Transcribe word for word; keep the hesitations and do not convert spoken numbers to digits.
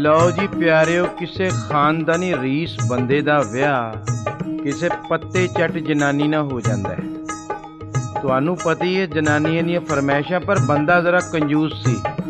लो जी प्यारिओ, किसे खानदानी रीस बंदे दा विआह किसे पत्ते चट जनानी ना हो जांदा है। तुहानू पता ही है जनानियां दियां फरमैशां, पर बंदा जरा कंजूस सी।